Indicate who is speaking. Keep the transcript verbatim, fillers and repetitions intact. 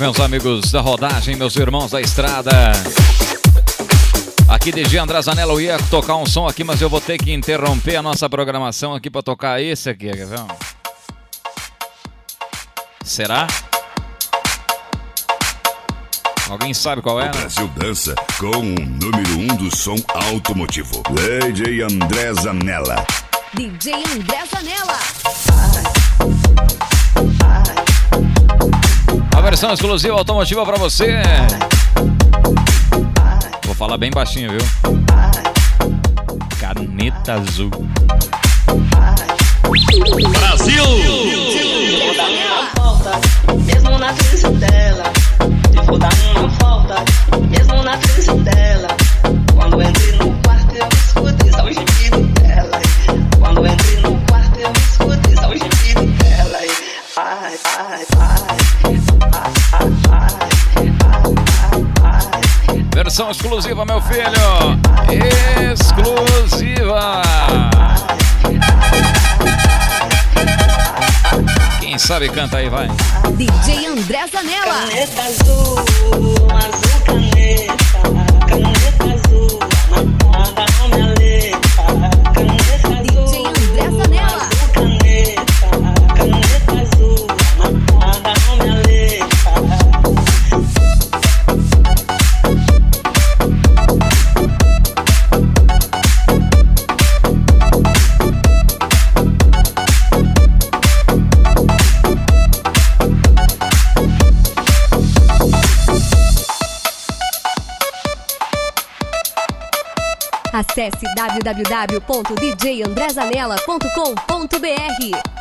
Speaker 1: meus amigos da rodagem, meus irmãos da estrada. Aqui D J André Zanella, eu ia tocar um som aqui, mas eu vou ter que interromper a nossa programação aqui para tocar esse aqui, quer ver? Será? Alguém sabe qual é?
Speaker 2: O Brasil dança com o número um do som automotivo. D J André Zanella.
Speaker 3: D J André Zanella.
Speaker 1: A versão exclusiva automotiva pra você. Vou falar bem baixinho, viu? Caneta Azul.
Speaker 4: Brasil!
Speaker 5: Vou dar uma volta, mesmo na crise dela. Eu vou dar uma volta, mesmo na crise dela. Quando entrei no quarto eu escutei só o gemido dela. Quando entrei no quarto eu escutei só o gemido dela. Ai, ai, ai.
Speaker 1: Versão exclusiva, meu filho. Exclusiva. Quem sabe canta aí, vai.
Speaker 3: D J André Zanella.
Speaker 5: Caneta azul, azul caneta. Caneta azul, marcada na minha letra. Caneta azul,
Speaker 3: D J André Zanella.
Speaker 5: azul caneta. Caneta azul, marcada na minha letra.
Speaker 3: Acesse w w w ponto d j andré zanella ponto com ponto b r.